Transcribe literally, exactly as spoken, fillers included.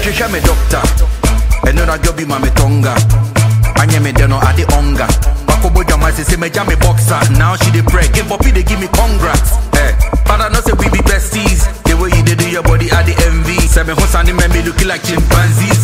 she share me doctor. And then I go be my tonga. Anye me deno adi onga. Bakobo jama say me jam me boxer. Now she dey pray, give up, they give me congrats. Eh, but I know say we be besties. The way you dey do your body, I the envy. Say me hustle me me looking like chimpanzees.